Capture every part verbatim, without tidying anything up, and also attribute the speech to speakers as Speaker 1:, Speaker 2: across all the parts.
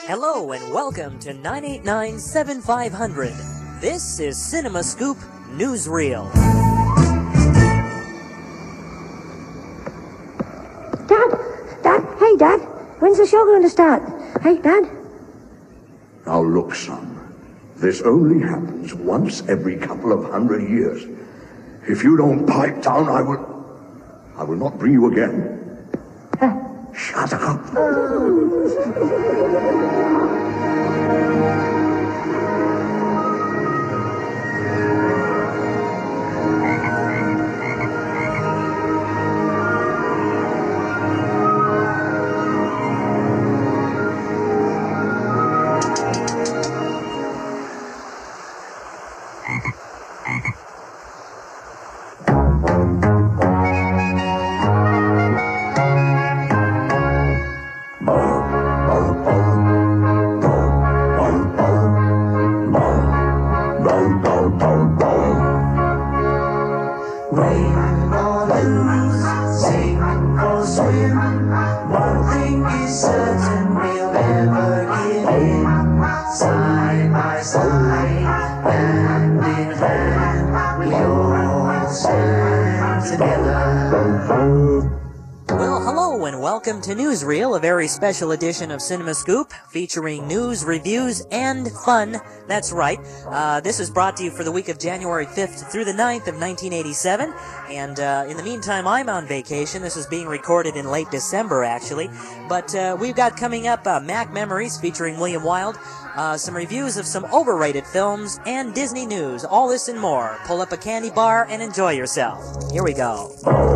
Speaker 1: Hello and welcome to nine eight nine, seven five zero zero. This is Cinema Scoop Newsreel.
Speaker 2: Dad! Dad! Hey, Dad! When's the show going to start? Hey, Dad!
Speaker 3: Now look, son. This only happens once every couple of hundred years. If you don't pipe down, I will... I will not bring you again.
Speaker 2: Uh.
Speaker 3: Shut up.
Speaker 1: Well, hello and welcome to Newsreel, a very special edition of Cinema Scoop, featuring news, reviews, and fun. That's right. Uh, this is brought to you for the week of January fifth through the ninth of nineteen eighty-seven, and uh, in the meantime, I'm on vacation. This is being recorded in late December, actually, but uh, we've got coming up uh, Mac Memories featuring William Wilde, uh, some reviews of some overrated films, and Disney news. All this and more. Pull up a candy bar and enjoy yourself. Here we go.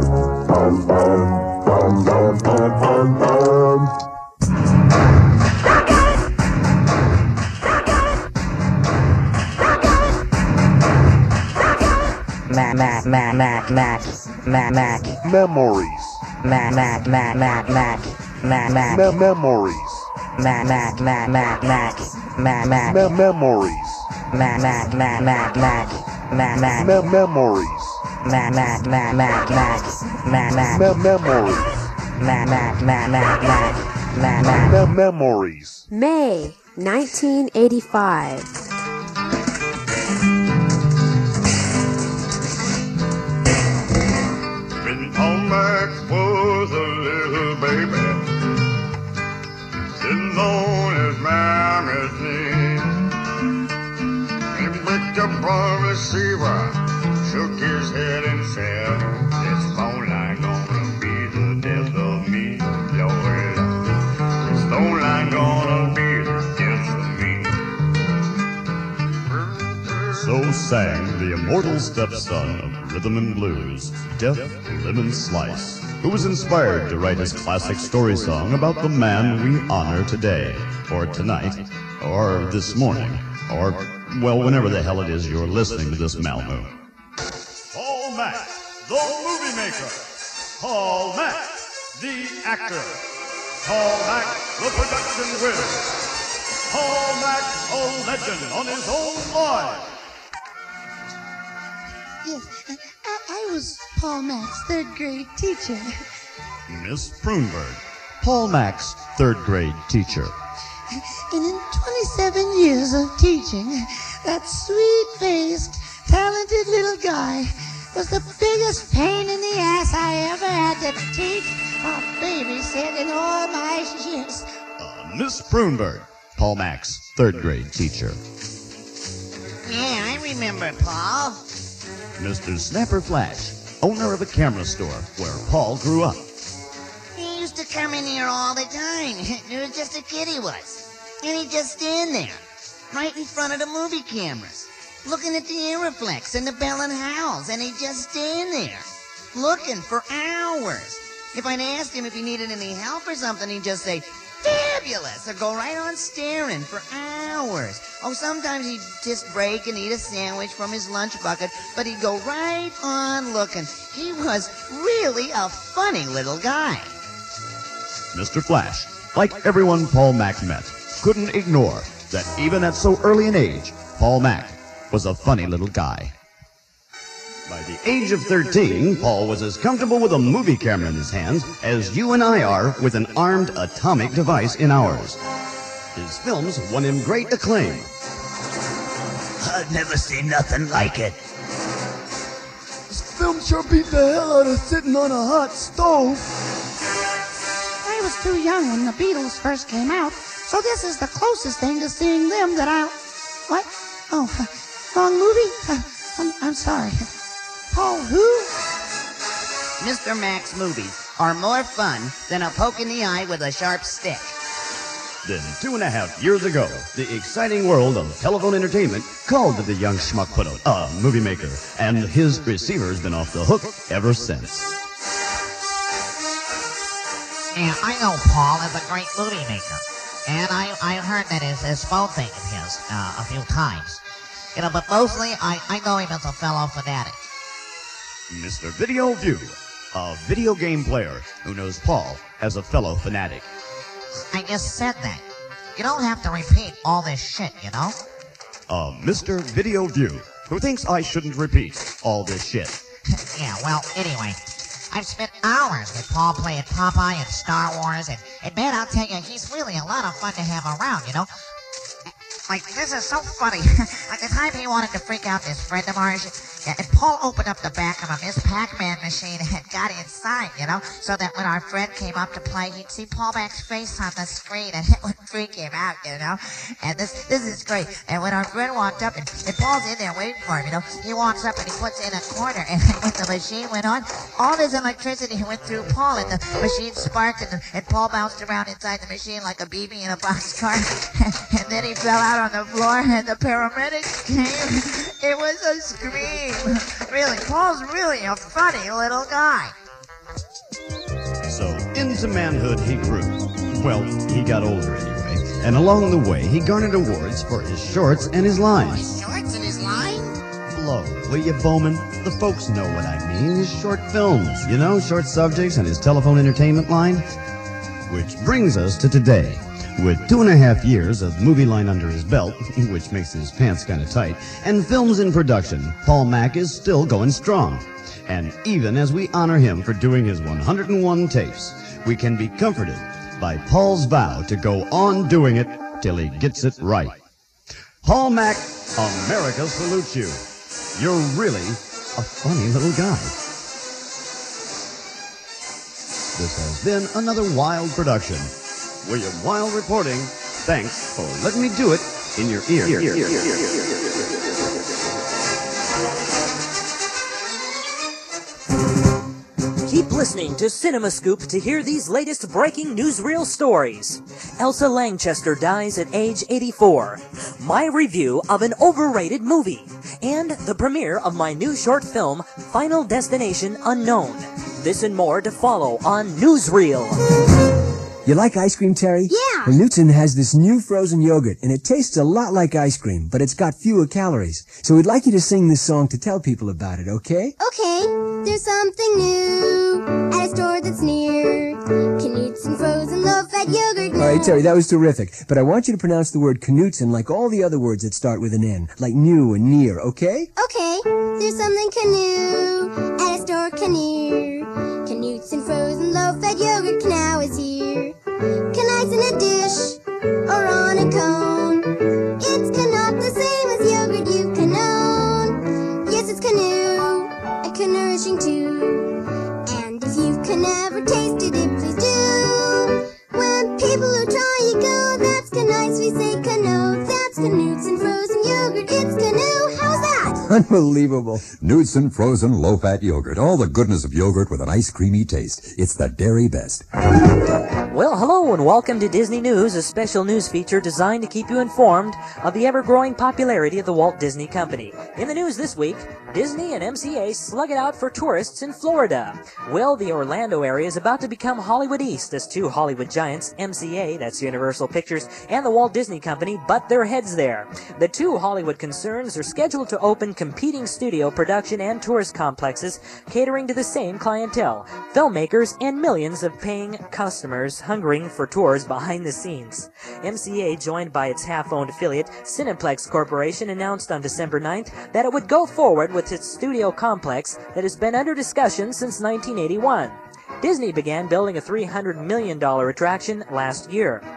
Speaker 4: Mac, Mac, Mac, Mac, Mac, Mac, Mac.
Speaker 5: Memories.
Speaker 4: Mac, Mac, Mac, Mac, Mac, Mac, Mac.
Speaker 5: Me- memories.
Speaker 4: Mac, Mac, Mac, Mac, Mac, Mac, Mac.
Speaker 5: Me- memories.
Speaker 4: Mac, Mac, Mac, Mac, Mac, Mac, Mac.
Speaker 5: Me- memories.
Speaker 4: Mac, Mac, Mac, Mac, Mac, Mac, Mac.
Speaker 5: Me- memories.
Speaker 4: Mac, Mac, Mac, Mac, Mac, Mac, Mac.
Speaker 5: Me- memories.
Speaker 2: May nineteen eighty-five.
Speaker 6: When Paul Max was a little baby, sitting on his mama's knee, he picked up the receiver, shook his head and said, "This phone line gonna be the death of me, Lord. This phone line gonna be the death of me."
Speaker 7: So sang the immortal stepson of rhythm and blues, Def Lemon Slice, who was inspired to write his classic story song about the man we honor today, or tonight, or this morning, or, well, whenever the hell it is you're listening to this Malmo. Paul Mac, the movie maker. Paul Mac, the actor. Paul Mac, the production winner. Paul Mac, a legend on his own life.
Speaker 8: Yes, I, I was Paul Mac's third grade teacher.
Speaker 7: Miss Prunberg, Paul Mac's third grade teacher.
Speaker 8: And in twenty-seven years of teaching, that sweet-faced, talented little guy was the biggest pain in the ass I ever had to teach or babysit in all my years.
Speaker 7: Uh, Miss Prunberg, Paul Mac's third grade teacher.
Speaker 9: Yeah, I remember, Paul.
Speaker 7: Mister Snapper Flash, owner of a camera store where Paul grew up.
Speaker 9: He used to come in here all the time. He was just a kid, he was. And he'd just stand there, right in front of the movie cameras, looking at the Aeroflex and the Bell and Howells, and he'd just stand there, looking for hours. If I'd asked him if he needed any help or something, he'd just say, "Fabulous," or go right on staring for hours. Oh, sometimes he'd just break and eat a sandwich from his lunch bucket, but he'd go right on looking. He was really a funny little guy.
Speaker 7: Mister Flash, like everyone Paul Mac met, couldn't ignore that even at so early an age, Paul Mac was a funny little guy. By the age of thirteen, Paul was as comfortable with a movie camera in his hands as you and I are with an armed atomic device in ours.
Speaker 10: His films won him great acclaim.
Speaker 11: I've never seen nothing like it.
Speaker 12: This film sure beat the hell out of sitting on a hot stove.
Speaker 8: I was too young when the Beatles first came out, so this is the closest thing to seeing them that I'll... What? Oh, wrong movie? I'm, I'm sorry. Paul who?
Speaker 9: Mister Mac's movies are more fun than a poke in the eye with a sharp stick.
Speaker 10: Then two and a half years ago, the exciting world of telephone entertainment called to the young schmuck put out a movie maker, and his receiver's been off the hook ever since.
Speaker 13: Yeah, I know Paul is a great movie maker. And I, I heard that his, his phone thing of his uh, a few times. You know, but mostly I, I know him as a fellow fanatic.
Speaker 10: Mister Video View, a video game player who knows Paul as a fellow fanatic.
Speaker 13: I just said that. You don't have to repeat all this shit, you know?
Speaker 10: Uh, Mister Video View, who thinks I shouldn't repeat all this shit.
Speaker 13: Yeah, well, anyway, I've spent hours with Paul playing Popeye and Star Wars, and, and man, I'll tell you, he's really a lot of fun to have around, you know? Like, this is so funny. Like, the time he wanted to freak out this friend of ours, yeah, and Paul opened up the back of a Miss Pac-Man machine and got inside, you know, so that when our friend came up to play, he'd see Paul Mac's face on the screen, and it would freak him out, you know? And this this is great. And when our friend walked up, and, and Paul's in there waiting for him, you know, he walks up and he puts in a quarter, and when the machine went on, all this electricity went through Paul, and the machine sparked, and, and Paul bounced around inside the machine like a B B in a boxcar, and then he fell out on the floor, and the paramedics came. It was a scream. Really, Paul's really a funny little guy.
Speaker 10: So, into manhood he grew. Well, he got older anyway. And along the way, he garnered awards for his shorts and his lines.
Speaker 9: His shorts and his line?
Speaker 10: Blow, will you, Bowman? The folks know what I mean. His short films, you know, short subjects and his telephone entertainment line. Which brings us to today. With two and a half years of movie line under his belt, which makes his pants kind of tight, and films in production, Paul Mac is still going strong. And even as we honor him for doing his one hundred and one tapes, we can be comforted by Paul's vow to go on doing it till he gets it right. Paul Mac, America salutes you. You're really a funny little guy. This has been another Wild production. William Wild reporting. Thanks for letting me do it in your ear. ear, ear, ear, ear,
Speaker 1: ear. Keep listening to CinemaScoop to hear these latest breaking newsreel stories. Elsa Lanchester dies at age eighty-four. My review of an overrated movie. And the premiere of my new short film, Final Destination Unknown. This and more to follow on Newsreel.
Speaker 14: You like ice cream, Terry?
Speaker 2: Yeah.
Speaker 14: Well, Newton has this new frozen yogurt, and it tastes a lot like ice cream, but it's got fewer calories. So we'd like you to sing this song to tell people about it, okay?
Speaker 2: Okay. There's something new at a store that's near. Knutson frozen low-fat yogurt.
Speaker 14: All right, Terry, that was terrific. But I want you to pronounce the word Knutson like all the other words that start with an N, like new and near, okay?
Speaker 2: Okay. There's something canoe at a store near. Knutson frozen low-fat yogurt now is here. Can ice in a dish or on a cone. It's not the same as yogurt you can own. Yes, it's canoe, and nourishing too. And if you can ever tasted it, please do. When people are trying go, that's nice. We say canoe, that's Knutson frozen yogurt. It's canoe. How's that?
Speaker 14: Unbelievable.
Speaker 15: Knutson frozen low-fat yogurt. All the goodness of yogurt with an ice creamy taste. It's the dairy best.
Speaker 1: Well, hello and welcome to Disney News, a special news feature designed to keep you informed of the ever-growing popularity of the Walt Disney Company. In the news this week, Disney and M C A slug it out for tourists in Florida. Well, the Orlando area is about to become Hollywood East as two Hollywood giants, M C A, that's Universal Pictures, and the Walt Disney Company, butt their heads there. The two Hollywood concerns are scheduled to open competing studio, production, and tourist complexes catering to the same clientele, filmmakers and millions of paying customers hungering for tours behind the scenes. M C A, joined by its half-owned affiliate, Cineplex Corporation, announced on December ninth that it would go forward with its studio complex that has been under discussion since nineteen eighty-one. Disney began building a three hundred million dollars attraction last year.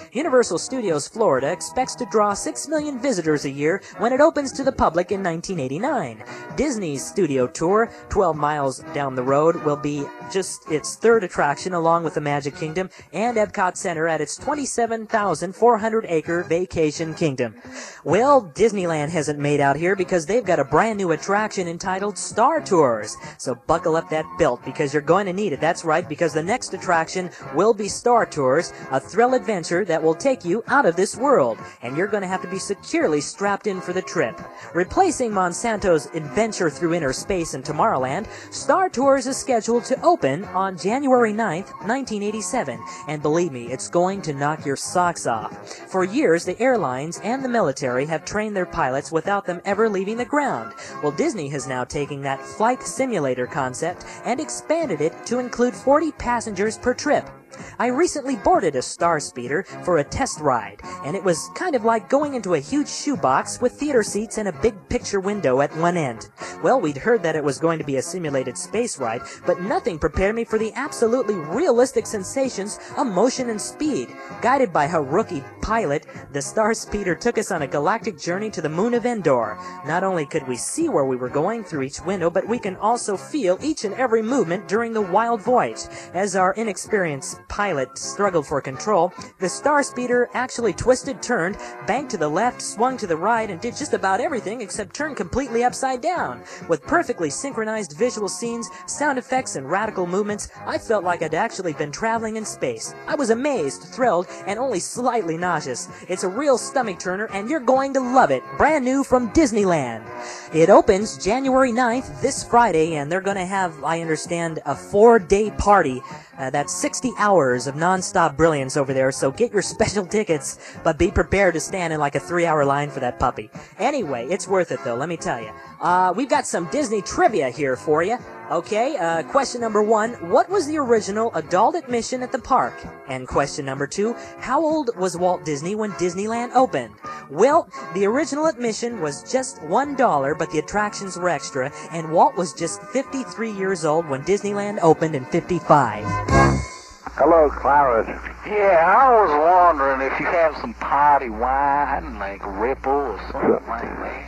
Speaker 1: Universal Studios Florida expects to draw six million visitors a year when it opens to the public in nineteen eighty-nine. Disney's studio tour, twelve miles down the road, will be just its third attraction along with the Magic Kingdom and Epcot Center at its twenty-seven thousand four hundred acre Vacation Kingdom. Well, Disneyland hasn't made out here because they've got a brand new attraction entitled Star Tours. So buckle up that belt because you're going to need it. That's right, because the next attraction will be Star Tours, a thrill adventure that will take you out of this world, and you're going to have to be securely strapped in for the trip. Replacing Monsanto's Adventure Through Inner Space in Tomorrowland, Star Tours is scheduled to open on January ninth, nineteen eighty-seven, and believe me, it's going to knock your socks off. For years, the airlines and the military have trained their pilots without them ever leaving the ground. Well, Disney has now taken that flight simulator concept and expanded it to include forty passengers per trip. I recently boarded a Star Speeder for a test ride, and it was kind of like going into a huge shoebox with theater seats and a big picture window at one end. Well, we'd heard that it was going to be a simulated space ride, but nothing prepared me for the absolutely realistic sensations of motion and speed. Guided by a rookie pilot, the Star Speeder took us on a galactic journey to the moon of Endor. Not only could we see where we were going through each window, but we can also feel each and every movement during the wild voyage. As our inexperienced pilot struggled for control, the Star Speeder actually twisted, turned, banked to the left, swung to the right, and did just about everything except turn completely upside down. With perfectly synchronized visual scenes, sound effects, and radical movements, I felt like I'd actually been traveling in space. I was amazed, thrilled, and only slightly nauseous. It's a real stomach turner, and you're going to love it. Brand new from Disneyland. It opens January ninth, this Friday, and they're going to have, I understand, a four-day party. Uh, that's sixty hours of non-stop brilliance over there, so get your special tickets, but be prepared to stand in like a three-hour line for that puppy. Anyway, it's worth it, though, let me tell you. Uh, we've got some Disney trivia here for you. Okay, uh, question number one, what was the original adult admission at the park? And question number two, how old was Walt Disney when Disneyland opened? Well, the original admission was just one dollar, but the attractions were extra, and Walt was just fifty-three years old when Disneyland opened in fifty-five.
Speaker 16: Hello, Clarence.
Speaker 17: Yeah, I was wondering if you have some party wine, like Ripple or something like that.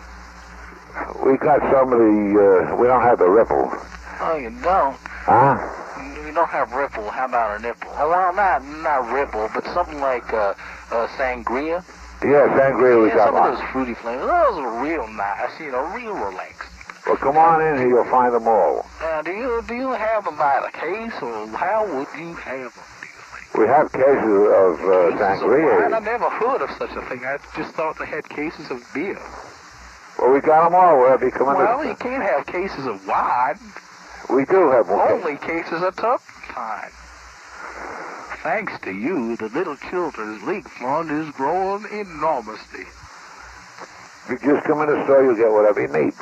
Speaker 16: We got some of the, uh, we don't have the Ripple.
Speaker 17: Oh, you don't?
Speaker 16: Huh?
Speaker 17: You don't have Ripple. How about a nipple? Well, not not Ripple, but something like uh, uh, Sangria.
Speaker 16: Yeah, Sangria we
Speaker 17: yeah,
Speaker 16: got
Speaker 17: some
Speaker 16: one.
Speaker 17: of those fruity flavors. Those are real nice, you know, real relaxed.
Speaker 16: Well, come on in here, you'll find them all.
Speaker 17: Uh, do you do you have them by the case, or how would you have them?
Speaker 16: We have cases of uh, Sangria.
Speaker 17: Of I never heard of such a thing. I just thought they had cases of beer.
Speaker 16: Well, we got them all wherever you come in.
Speaker 17: Well, you can't have cases of wine.
Speaker 16: We do have one.
Speaker 17: Only cases of turpentine. Thanks to you, the little children's league fund is growing enormously.
Speaker 16: If you just come in the store, you'll get whatever you need.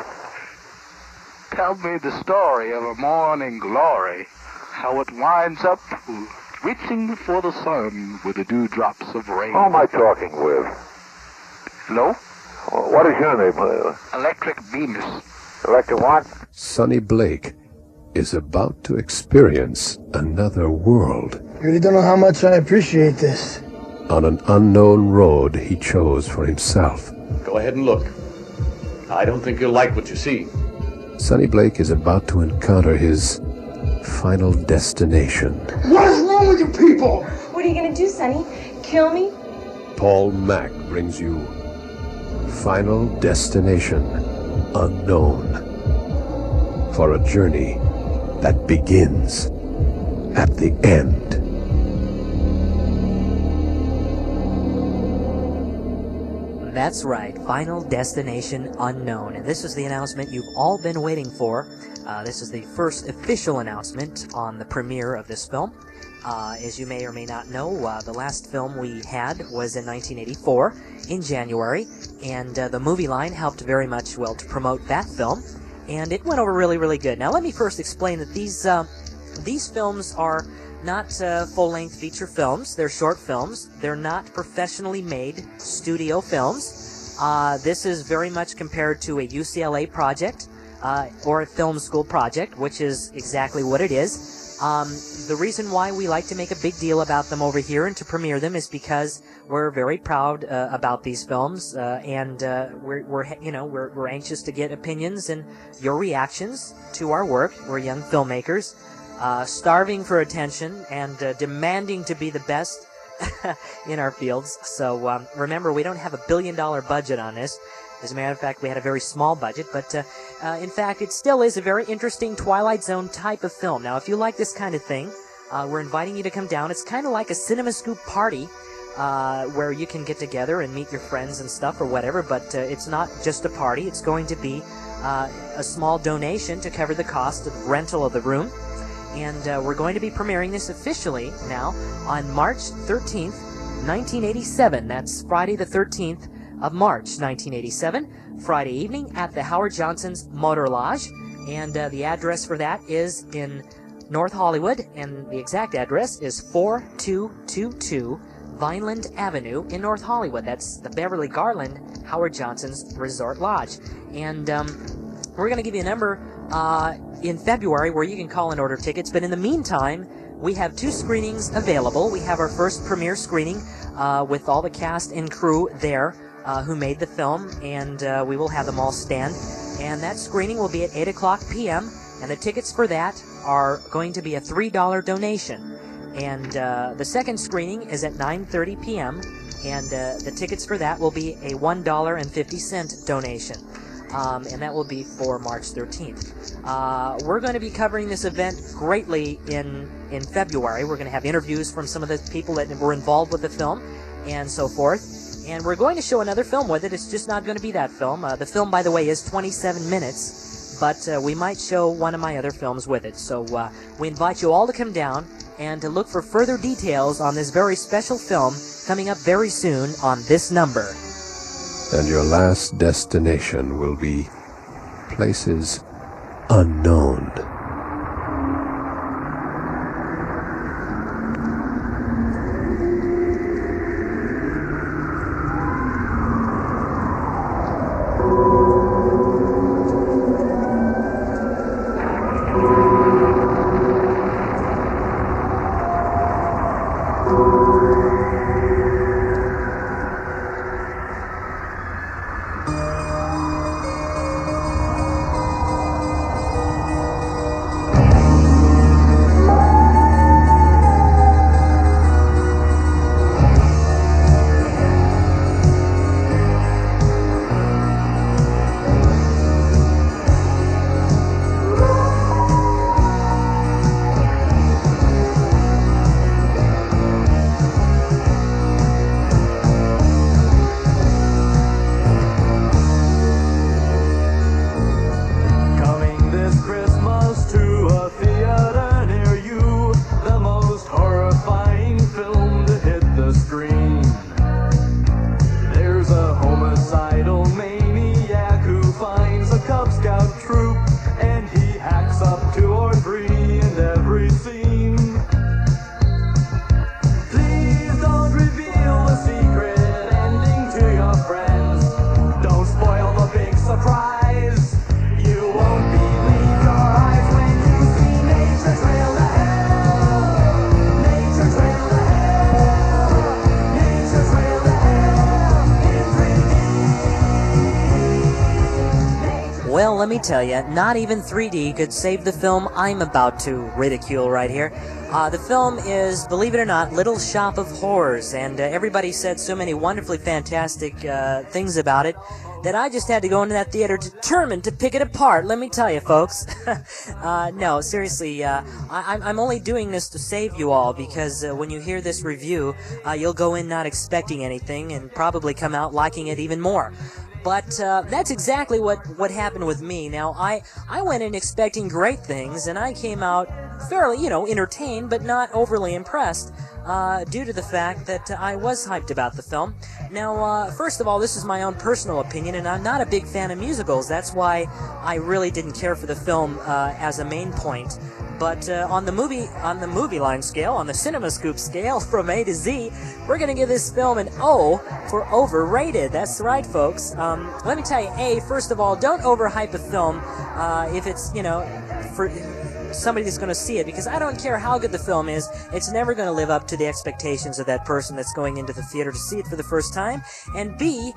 Speaker 17: Tell me the story of a morning glory, how it winds up reaching for the sun with the dewdrops of rain.
Speaker 16: Who am I talking with?
Speaker 17: Hello?
Speaker 16: Well, what is your name?
Speaker 17: Electric Bemis.
Speaker 16: Electric what?
Speaker 18: Sonny Blake is about to experience another world.
Speaker 12: You really don't know how much I appreciate this.
Speaker 18: On an unknown road he chose for himself.
Speaker 19: Go ahead and look. I don't think you'll like what you see.
Speaker 18: Sonny Blake is about to encounter his final destination.
Speaker 12: What is wrong with you people?
Speaker 20: What are you gonna do, Sonny? Kill me?
Speaker 18: Paul Mack brings you Final Destination Unknown, for a journey that begins at the end.
Speaker 1: That's right, Final Destination Unknown. And this is the announcement you've all been waiting for. Uh, this is the first official announcement on the premiere of this film. Uh, as you may or may not know, uh, the last film we had was in nineteen eighty-four, in January, and uh, the Movie Line helped very much, well, to promote that film, and it went over really, really good. Now, let me first explain that these, uh, these films are not uh, full-length feature films. They're short films. They're not professionally made studio films. Uh, this is very much compared to a U C L A project, uh, or a film school project, which is exactly what it is. Um, the reason why we like to make a big deal about them over here and to premiere them is because we're very proud uh, about these films, uh, and uh, we're, we're, you know, we're, we're anxious to get opinions and your reactions to our work. We're young filmmakers, uh, starving for attention and uh, demanding to be the best in our fields. So um, remember, we don't have a billion-dollar budget on this. As a matter of fact, we had a very small budget, but uh, uh, in fact, it still is a very interesting Twilight Zone type of film. Now, if you like this kind of thing, uh, we're inviting you to come down. It's kind of like a CinemaScoop party, uh, where you can get together and meet your friends and stuff or whatever, but uh, it's not just a party. It's going to be uh, a small donation to cover the cost of rental of the room. And uh, we're going to be premiering this officially now on March thirteenth, nineteen eighty-seven. That's Friday the thirteenth of March, nineteen eighty-seven, Friday evening at the Howard Johnson's Motor Lodge. And uh, the address for that is in North Hollywood, and the exact address is four two two two Vineland Avenue in North Hollywood. That's the Beverly Garland Howard Johnson's Resort Lodge. And um, we're going to give you a number uh, in February where you can call and order tickets. But in the meantime, we have two screenings available. We have our first premiere screening uh, with all the cast and crew there uh, who made the film, and uh, we will have them all stand. And that screening will be at eight o'clock p m, and the tickets for that are going to be a three dollar donation. And uh, the second screening is at nine thirty p m, and uh, the tickets for that will be a one dollar and fifty cent donation. Um, and that will be for March thirteenth. Uh, we're going to be covering this event greatly in, in February. We're going to have interviews from some of the people that were involved with the film and so forth. And we're going to show another film with it. It's just not going to be that film. Uh, the film, by the way, is twenty-seven minutes, but uh, we might show one of my other films with it. So uh, we invite you all to come down and to look for further details on this very special film coming up very soon on this number.
Speaker 18: And your last destination will be places unknown.
Speaker 1: Well, let me tell you, not even three D could save the film I'm about to ridicule right here. Uh, the film is, believe it or not, Little Shop of Horrors, and uh, everybody said so many wonderfully fantastic uh, things about it that I just had to go into that theater determined to pick it apart, let me tell you, folks. uh, no, seriously, uh, I, I'm only doing this to save you all, because uh, when you hear this review, uh, you'll go in not expecting anything and probably come out liking it even more. But uh, that's exactly what, what happened with me. Now, I, I went in expecting great things, and I came out fairly, you know, entertained, but not overly impressed, uh, due to the fact that uh, I was hyped about the film. Now, uh, first of all, this is my own personal opinion, and I'm not a big fan of musicals. That's why I really didn't care for the film uh, as a main point. But uh, on the movie on the movie line scale, on the CinemaScoop scale, from A to Z, we're going to give this film an O for overrated. That's right, folks. Um, let me tell you, A, first of all, don't overhype a film uh, if it's, you know, for somebody that's going to see it, because I don't care how good the film is, it's never going to live up to the expectations of that person that's going into the theater to see it for the first time. And B,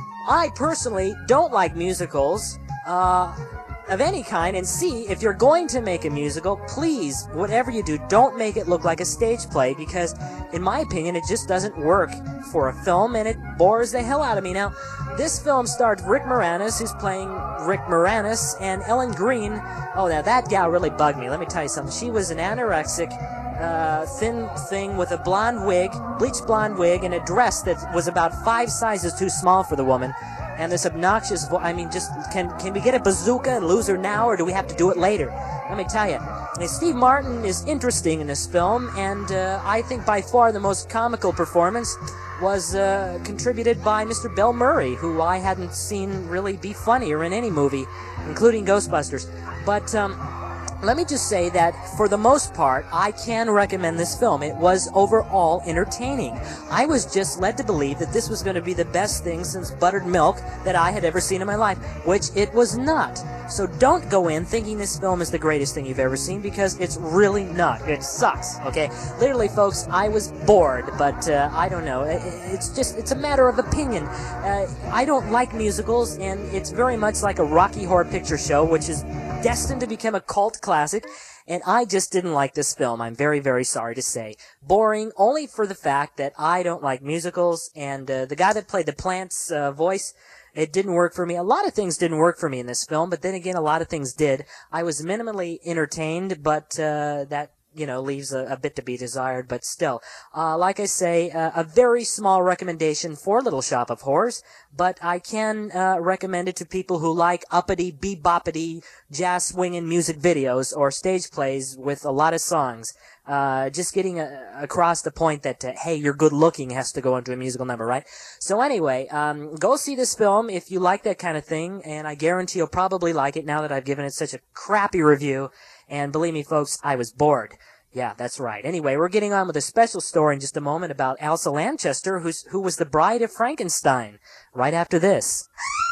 Speaker 1: I personally don't like musicals uh, of any kind. And C, if you're going to make a musical, please, whatever you do, don't make it look like a stage play, because in my opinion, it just doesn't work for a film, and it bores the hell out of me. Now, this film starred Rick Moranis, who's playing Rick Moranis, and Ellen Green. Oh, now that gal really bugged me. Let me tell you something. She was an anorexic, uh, thin thing with a blonde wig, bleached blonde wig, and a dress that was about five sizes too small for the woman. And this obnoxious vo- I mean, just, can can we get a bazooka and lose her now, or do we have to do it later? Let me tell you. And Steve Martin is interesting in this film, and uh, I think by far the most comical performance was uh, contributed by Mister Bill Murray, who I hadn't seen really be funnier in any movie, including Ghostbusters. But um, let me just say that for the most part, I can recommend this film. It was overall entertaining. I was just led to believe that this was going to be the best thing since buttered milk that I had ever seen in my life, which it was not. So don't go in thinking this film is the greatest thing you've ever seen, because it's really not. It sucks, okay? Literally, folks, I was bored, but uh, I don't know. It's just, it's a matter of opinion. Uh, I don't like musicals, and it's very much like a Rocky Horror Picture Show, which is destined to become a cult classic, and I just didn't like this film. I'm very, very sorry to say. Boring only for the fact that I don't like musicals, and uh, the guy that played the Plant's uh, voice, it didn't work for me. A lot of things didn't work for me in this film, but then again, a lot of things did. I was minimally entertained, but uh, that, you know, leaves a, a bit to be desired, but still. Uh, like I say, uh, a very small recommendation for Little Shop of Horrors, but I can uh, recommend it to people who like uppity, beboppity, jazz-swinging music videos or stage plays with a lot of songs. Uh, just getting a, across the point that, uh, hey, you're good looking has to go into a musical number, right? So anyway, um, go see this film if you like that kind of thing, and I guarantee you'll probably like it now that I've given it such a crappy review. And believe me, folks, I was bored. Yeah, that's right. Anyway, we're getting on with a special story in just a moment about Elsa Lanchester, who's, who was the bride of Frankenstein, right after this.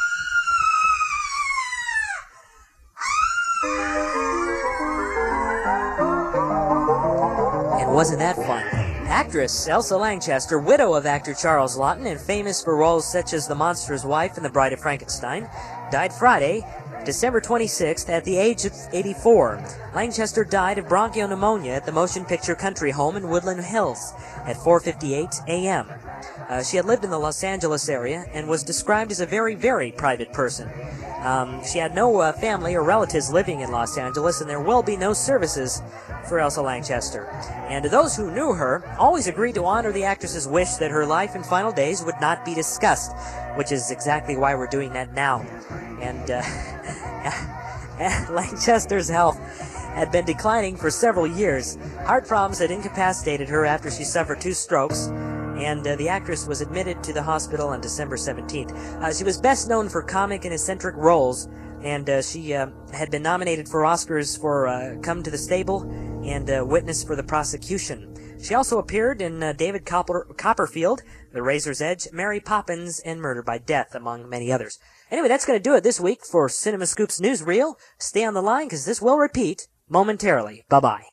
Speaker 1: And wasn't that fun? Actress Elsa Lanchester, widow of actor Charles Laughton and famous for roles such as The Monster's Wife and The Bride of Frankenstein, died Friday, December twenty-sixth, at the age of eighty-four. Lanchester died of bronchopneumonia at the Motion Picture Country Home in Woodland Hills at four fifty-eight a.m. Uh, she had lived in the Los Angeles area and was described as a very, very private person. Um, she had no uh, family or relatives living in Los Angeles, and there will be no services for Elsa Lanchester. And those who knew her always agreed to honor the actress's wish that her life and final days would not be discussed, which is exactly why we're doing that now. And uh, Lanchester's health had been declining for several years. Heart problems had incapacitated her after she suffered two strokes, and uh, the actress was admitted to the hospital on December seventeenth. Uh, she was best known for comic and eccentric roles, and uh, she uh, had been nominated for Oscars for uh, Come to the Stable and uh, Witness for the Prosecution. She also appeared in uh, David Copper- Copperfield, The Razor's Edge, Mary Poppins, and Murder by Death, among many others. Anyway, that's going to do it this week for CinemaScoop's Newsreel. Stay on the line, because this will repeat momentarily. Bye-bye.